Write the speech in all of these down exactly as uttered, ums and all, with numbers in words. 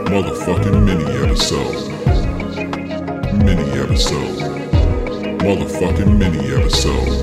Motherfucking mini episode. Mini episode. Motherfucking mini episode.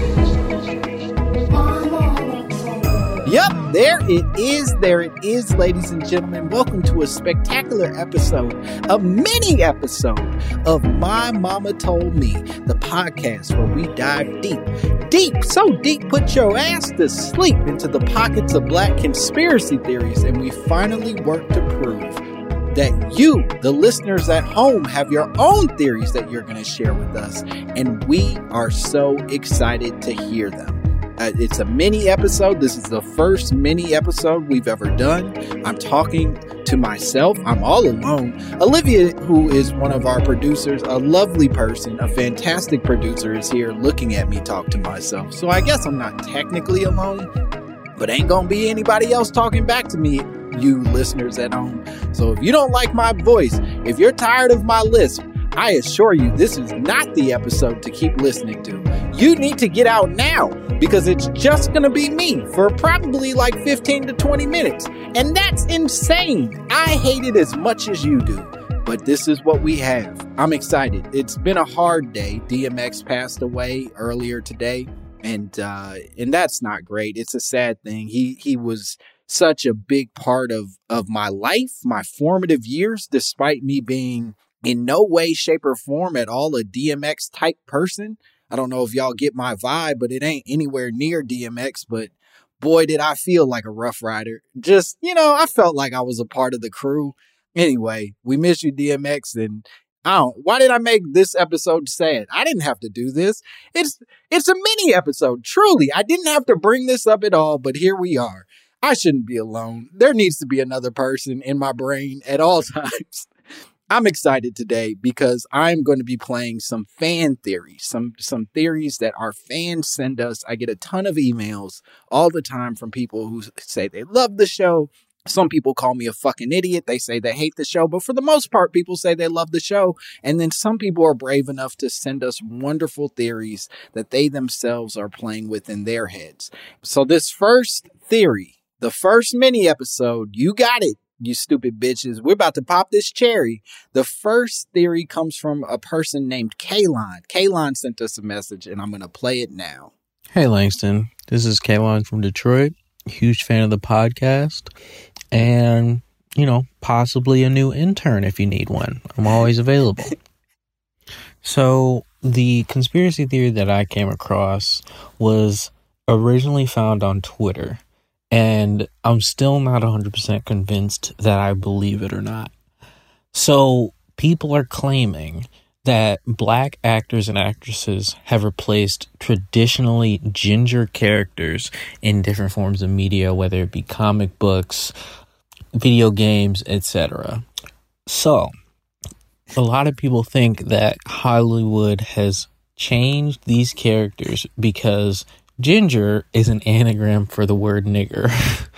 Yep, there it is. There it is, ladies and gentlemen. Welcome to a spectacular episode, a mini episode of My Mama Told Me, the podcast where we dive deep, deep, so deep, put your ass to sleep into the pockets of black conspiracy theories, and we finally work to prove that you, the listeners at home, have your own theories that you're going to share with us, and we are so excited to hear them. Uh, it's a mini episode. This is the first mini episode we've ever done. I'm talking to myself. I'm all alone. Olivia, who is one of our producers, a lovely person, a fantastic producer, is here looking at me talk to myself. So I guess I'm not technically alone, but ain't gonna be anybody else talking back to me, you listeners at home. So if you don't like my voice, if you're tired of my lisp, I assure you this is not the episode to keep listening to. You need to get out now because it's just going to be me for probably like fifteen to twenty minutes. And that's insane. I hate it as much as you do, but this is what we have. I'm excited. It's been a hard day. D M X passed away earlier today, and uh, and that's not great. It's a sad thing. He he was such a big part of, of my life, my formative years, despite me being in no way, shape, or form at all a D M X type person. I don't know if y'all get my vibe, but it ain't anywhere near D M X. But boy, did I feel like a Rough Rider. Just, you know, I felt like I was a part of the crew. Anyway, we miss you, D M X. And I don't, why did I make this episode sad? I didn't have to do this. It's, it's a mini episode. Truly, I didn't have to bring this up at all, but here we are. I shouldn't be alone. There needs to be another person in my brain at all times. I'm excited today because I'm going to be playing some fan theories, some some theories that our fans send us. I get a ton of emails all the time from people who say they love the show. Some people call me a fucking idiot. They say they hate the show, but for the most part, people say they love the show. And then some people are brave enough to send us wonderful theories that they themselves are playing with in their heads. So this first theory, the first mini episode, you got it. You stupid bitches. We're about to pop this cherry. The first theory comes from a person named Kalon. Kalon sent us a message, and I'm going to play it now. Hey, Langston. This is Kalon from Detroit. Huge fan of the podcast. And, you know, possibly a new intern if you need one. I'm always available. So, the conspiracy theory that I came across was originally found on Twitter. And I'm still not one hundred percent convinced that I believe it or not. So people are claiming that black actors and actresses have replaced traditionally ginger characters in different forms of media, whether it be comic books, video games, et cetera. So a lot of people think that Hollywood has changed these characters because ginger is an anagram for the word nigger.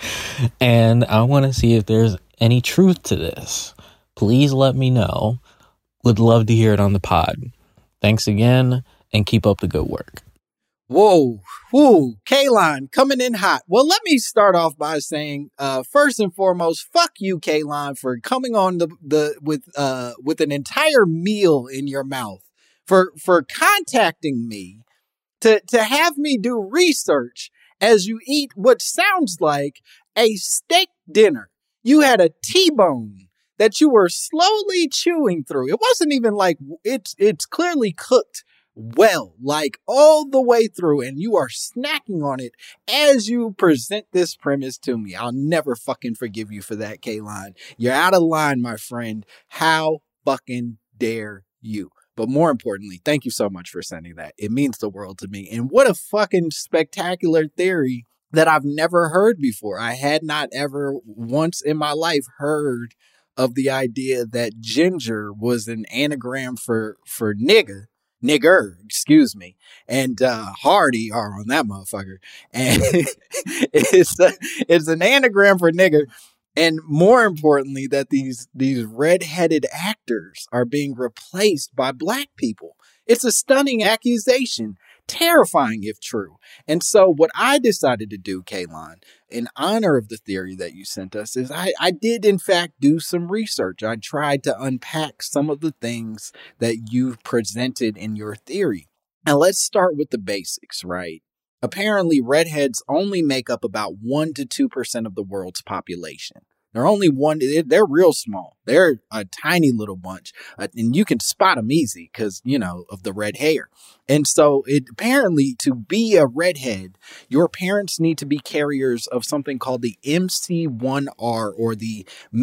And I want to see if there's any truth to this. Please let me know. Would love to hear it on the pod. Thanks again, and keep up the good work. Whoa, whoo, Kalon coming in hot. Well, let me start off by saying, uh, first and foremost, fuck you, Kalon, for coming on the the with uh with an entire meal in your mouth, for for contacting me. To to have me do research as you eat what sounds like a steak dinner. You had a T-bone that you were slowly chewing through. It wasn't even like it's it's clearly cooked well, like all the way through, and you are snacking on it as you present this premise to me. I'll never fucking forgive you for that, Kalon. You're out of line, my friend. How fucking dare you? But more importantly, thank you so much for sending that. It means the world to me. And what a fucking spectacular theory that I've never heard before. I had not ever once in my life heard of the idea that ginger was an anagram for, for nigga, nigger, excuse me. And uh, Hardy are on that motherfucker. And it's, a, it's an anagram for nigger. And more importantly, that these these red-headed actors are being replaced by black people. It's a stunning accusation. Terrifying if true. And so what I decided to do, Kaylon, in honor of the theory that you sent us, is I, I did in fact do some research. I tried to unpack some of the things that you presented in your theory. And let's start with the basics, right? Apparently, redheads only make up about one to two percent of the world's population. They're only one, they're real small. They're a tiny little bunch. Uh, and you can spot them easy because, you know, of the red hair. And so it apparently to be a redhead, your parents need to be carriers of something called the M C one R or the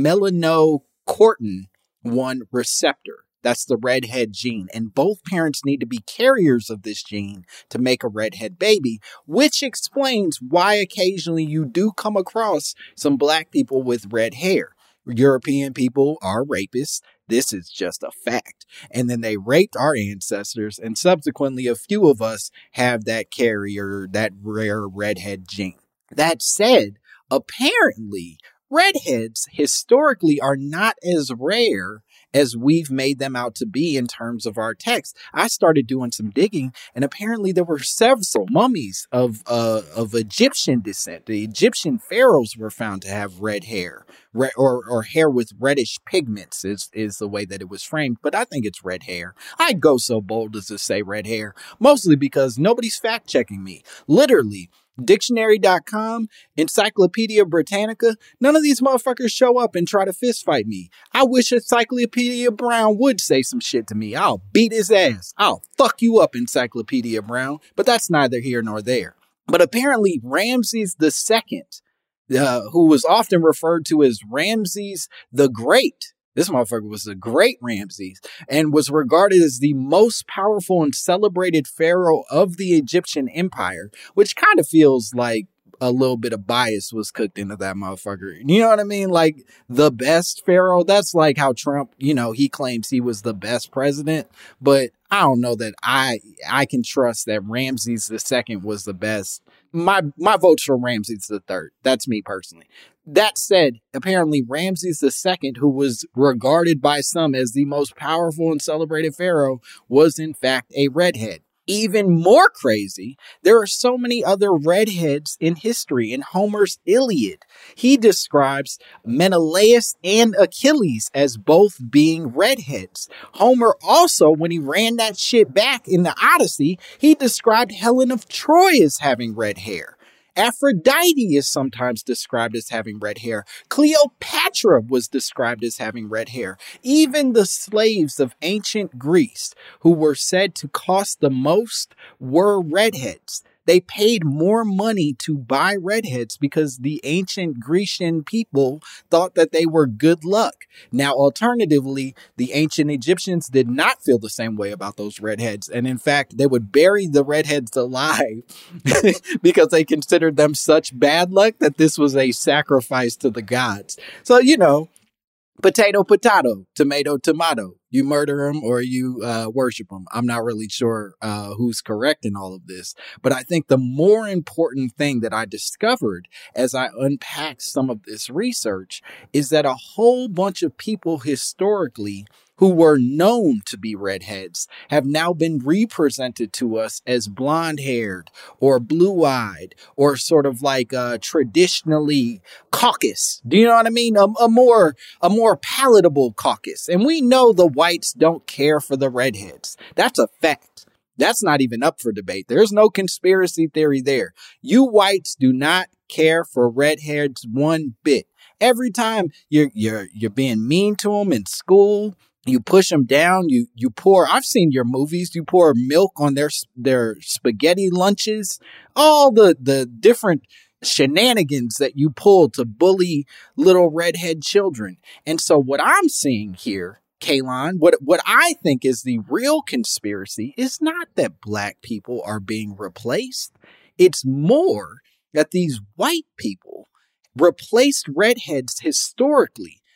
melanocortin one receptor. That's the redhead gene. And both parents need to be carriers of this gene to make a redhead baby, which explains why occasionally you do come across some black people with red hair. European people are rapists. This is just a fact. And then they raped our ancestors. And subsequently, a few of us have that carrier, that rare redhead gene. That said, apparently, redheads historically are not as rare as we've made them out to be in terms of our text. I started doing some digging, and apparently there were several mummies of uh, of Egyptian descent. The Egyptian pharaohs were found to have red hair, red, or or hair with reddish pigments is, is the way that it was framed, but I think it's red hair. I'd go so bold as to say red hair, mostly because nobody's fact-checking me. Literally, Dictionary dot com, Encyclopedia Britannica, none of these motherfuckers show up and try to fist fight me. I wish Encyclopedia Brown would say some shit to me. I'll beat his ass. I'll fuck you up, Encyclopedia Brown. But that's neither here nor there. But apparently Ramses the Second, uh, who was often referred to as Ramses the Great, this motherfucker was the great Ramses and was regarded as the most powerful and celebrated pharaoh of the Egyptian empire, which kind of feels like a little bit of bias was cooked into that motherfucker. You know what I mean? Like the best pharaoh. That's like how Trump, you know, he claims he was the best president, but I don't know that I I can trust that Ramses the Second was the best. My my vote's for Ramses the Third. That's me personally. That said, apparently Ramses the Second, who was regarded by some as the most powerful and celebrated pharaoh, was in fact a redhead. Even more crazy, there are so many other redheads in history. In Homer's Iliad, he describes Menelaus and Achilles as both being redheads. Homer also, when he ran that shit back in the Odyssey, he described Helen of Troy as having red hair. Aphrodite is sometimes described as having red hair. Cleopatra was described as having red hair. Even the slaves of ancient Greece, who were said to cost the most, were redheads. They paid more money to buy redheads because the ancient Grecian people thought that they were good luck. Now, alternatively, the ancient Egyptians did not feel the same way about those redheads. And in fact, they would bury the redheads alive because they considered them such bad luck that this was a sacrifice to the gods. So, you know, potato, potato, tomato, tomato. You murder them or you uh, worship them. I'm not really sure uh, who's correct in all of this. But I think the more important thing that I discovered as I unpacked some of this research is that a whole bunch of people historically who were known to be redheads have now been represented to us as blonde-haired or blue-eyed or sort of like uh, traditionally caucus. Do you know what I mean? A, a more a more palatable caucus. And we know the whites don't care for the redheads. That's a fact. That's not even up for debate. There's no conspiracy theory there. You whites do not care for redheads one bit. Every time you're you're you're being mean to them in school, you push them down. You you pour. I've seen your movies. You pour milk on their their spaghetti lunches. All the the different shenanigans that you pull to bully little redhead children. And so what I'm seeing here, Kaylon, what what I think is the real conspiracy is not that black people are being replaced. It's more that these white people replaced redheads historically.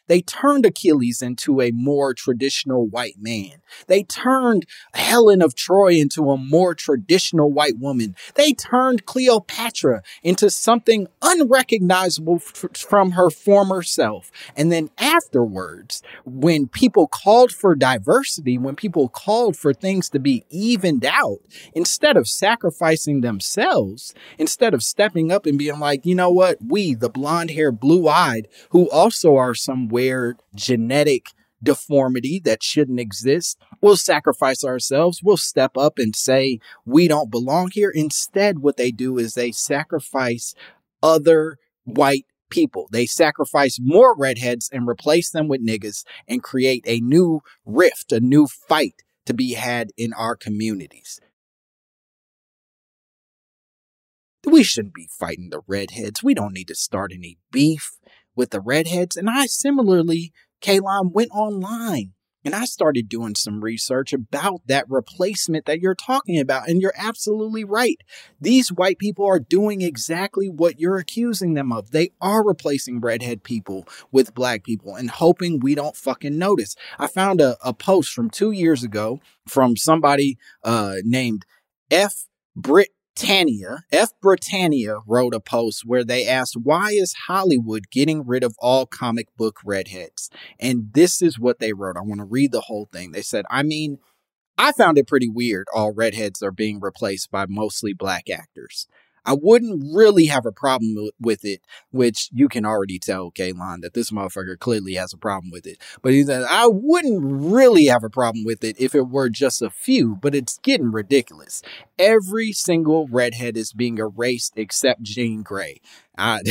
They turned Achilles into a more traditional white man. They turned Helen of Troy into a more traditional white woman. They turned Cleopatra into something unrecognizable f- from her former self. And then afterwards, when people called for diversity, when people called for things to be evened out, instead of sacrificing themselves, instead of stepping up and being like, you know what, we, the blonde hair, blue eyed, who also are some weird genetic deformity that shouldn't exist, we'll sacrifice ourselves. We'll step up and say, we don't belong here. Instead, what they do is they sacrifice other white people. They sacrifice more redheads and replace them with niggas and create a new rift, a new fight to be had in our communities. We shouldn't be fighting the redheads. We don't need to start any beef with the redheads. And I similarly, Kaylon, went online and I started doing some research about that replacement that you're talking about. And you're absolutely right. These white people are doing exactly what you're accusing them of. They are replacing redhead people with black people and hoping we don't fucking notice. I found a, a post from two years ago from somebody uh, named F. Britt Britannia, F. Britannia wrote a post where they asked, why is Hollywood getting rid of all comic book redheads? And this is what they wrote. I want to read the whole thing. They said, I mean, I found it pretty weird all redheads are being replaced by mostly black actors. I wouldn't really have a problem with it, which you can already tell, Kaylon, that this motherfucker clearly has a problem with it. But he said, I wouldn't really have a problem with it if it were just a few, but it's getting ridiculous. Every single redhead is being erased except Jean Grey. I,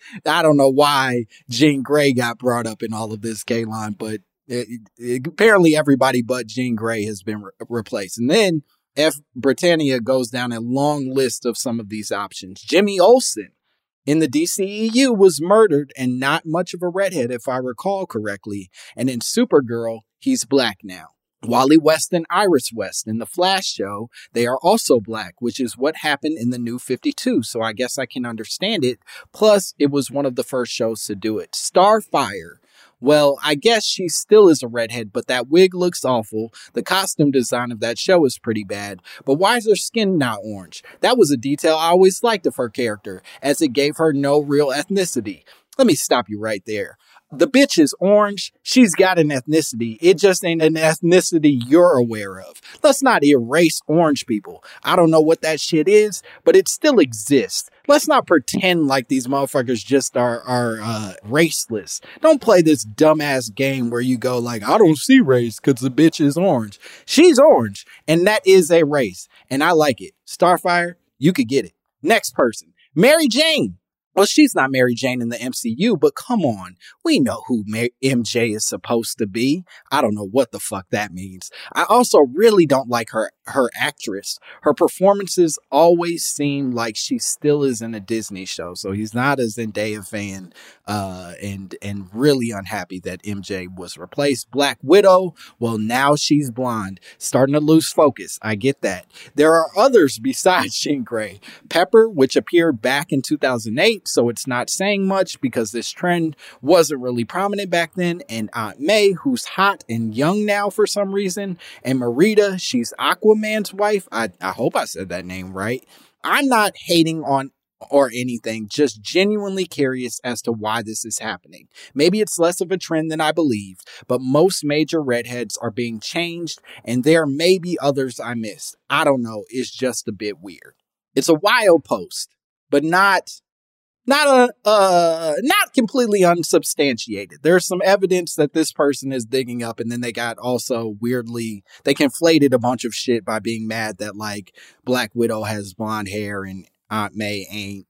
I don't know why Jean Grey got brought up in all of this, Kaylon, but it, it, apparently everybody but Jean Grey has been re- replaced. And then F. Britannia goes down a long list of some of these options. Jimmy Olsen in the D C E U was murdered and not much of a redhead, if I recall correctly. And in Supergirl, he's black now. Wally West and Iris West in the Flash show, they are also black, which is what happened in the New fifty-two. So I guess I can understand it. Plus, it was one of the first shows to do it. Starfire. Well, I guess she still is a redhead, but that wig looks awful. The costume design of that show is pretty bad. But why is her skin not orange? That was a detail I always liked of her character, as it gave her no real ethnicity. Let me stop you right there. The bitch is orange. She's got an ethnicity. It just ain't an ethnicity you're aware of. Let's not erase orange people. I don't know what that shit is, but it still exists. Let's not pretend like these motherfuckers just are, are uh, raceless. Don't play this dumbass game where you go like, I don't see race because the bitch is orange. She's orange, and that is a race, and I like it. Starfire, you could get it. Next person, Mary Jane. Well, she's not Mary Jane in the M C U, but come on. We know who M J is supposed to be. I don't know what the fuck that means. I also really don't like her, her actress. Her performances always seem like she still is in a Disney show. So he's not a Zendaya fan, uh, and, and really unhappy that M J was replaced. Black Widow. Well, now she's blonde, starting to lose focus. I get that. There are others besides Jean Grey. Pepper, which appeared back in two thousand eight. So it's not saying much because this trend wasn't really prominent back then. And Aunt May, who's hot and young now for some reason. And Merida, she's Aquaman's wife. I, I hope I said that name right. I'm not hating on or anything, just genuinely curious as to why this is happening. Maybe it's less of a trend than I believed, but most major redheads are being changed, and there may be others I missed. I don't know. It's just a bit weird. It's a wild post, but not... Not a, uh, not completely unsubstantiated. There's some evidence that this person is digging up, and then they got also weirdly, they conflated a bunch of shit by being mad that like Black Widow has blonde hair and Aunt May ain't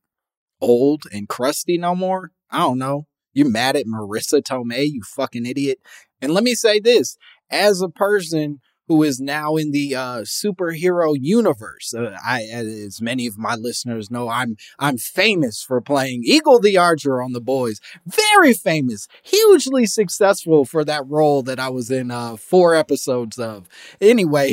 old and crusty no more. I don't know. You're mad at Marissa Tomei, you fucking idiot. And let me say this, as a person who is now in the uh, superhero universe. Uh, I, as many of my listeners know, I'm I'm famous for playing Eagle the Archer on The Boys. Very famous, hugely successful for that role that I was in uh, four episodes of. Anyway,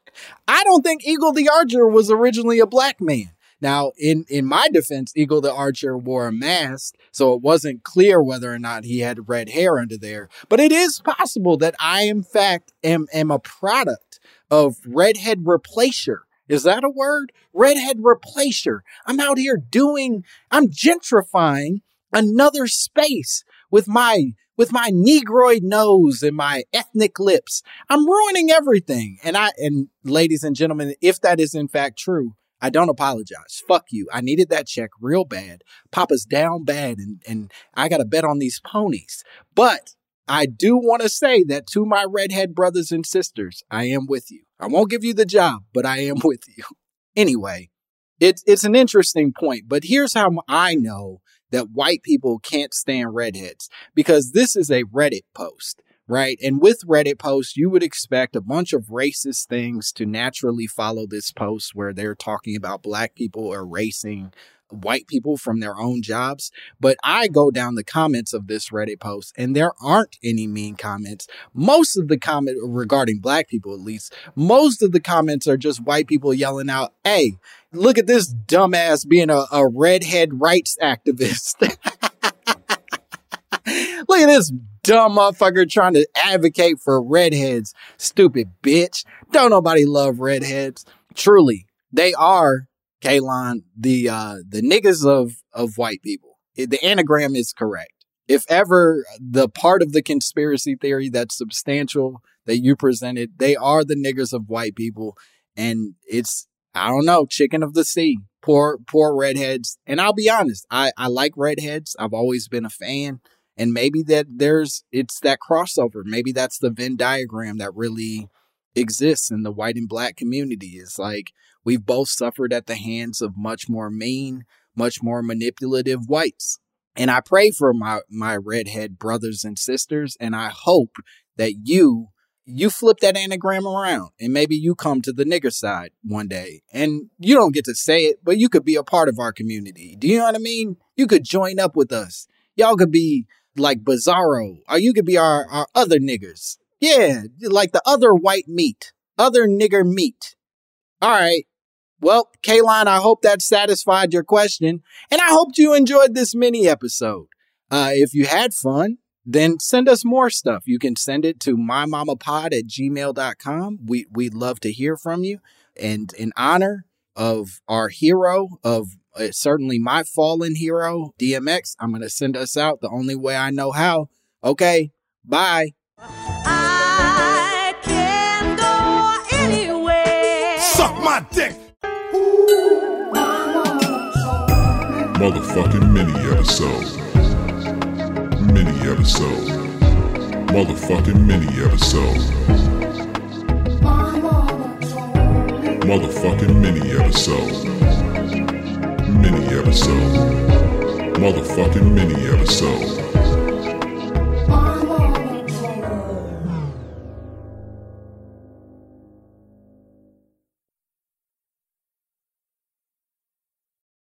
I don't think Eagle the Archer was originally a black man. Now, in, in my defense, Eagle the Archer wore a mask, So it wasn't clear whether or not he had red hair under there. But it is possible that I, in fact, am, am a product of redhead replacer. Is that a word? Redhead replacer. I'm out here doing, I'm gentrifying another space with my with my negroid nose and my ethnic lips. I'm ruining everything. And I and ladies and gentlemen, if that is in fact true, I don't apologize. Fuck you. I needed that check real bad. Papa's down bad and, and I got to bet on these ponies. But I do want to say that to my redhead brothers and sisters, I am with you. I won't give you the job, but I am with you. Anyway, it's it's an interesting point, but here's how I know that white people can't stand redheads, because this is a Reddit post, right? And with Reddit posts, you would expect a bunch of racist things to naturally follow this post where they're talking about black people erasing white people from their own jobs. But I go down the comments of this Reddit post and there aren't any mean comments. Most of the comment regarding black people, at least, most of the comments are just white people yelling out, hey, look at this dumbass being a, a redhead rights activist. Look at this dumb motherfucker trying to advocate for redheads. Stupid bitch. Don't nobody love redheads. Truly, they are, Kaylon, the uh, the niggas of, of white people. The anagram is correct. If ever the part of the conspiracy theory that's substantial that you presented, they are the niggers of white people. And it's, I don't know, chicken of the sea. Poor, poor redheads. And I'll be honest, I, I like redheads. I've always been a fan. And maybe that there's, it's that crossover. Maybe that's the Venn diagram that really exists in the white and black community. It's like, we've both suffered at the hands of much more mean, much more manipulative whites. And I pray for my, my redhead brothers and sisters. And I hope that you, you flip that anagram around and maybe you come to the nigger side one day. And you don't get to say it, but you could be a part of our community. Do you know what I mean? You could join up with us. Y'all could be like Bizarro, or you could be our, our other niggers. Yeah, like the other white meat, other nigger meat. All right. Well, Kaylon, I hope that satisfied your question, and I hope you enjoyed this mini episode. Uh, if you had fun, then send us more stuff. You can send it to mymamapod at gmail dot com. We, we'd love to hear from you. And in honor of our hero, of uh, certainly my fallen hero, D M X, I'm going to send us out the only way I know how. Okay, bye. I can go anywhere. Suck my dick! Motherfucking mini episode. Mini episode. Motherfucking mini episode. Motherfucking mini episode. Mini episode. Motherfucking mini episode.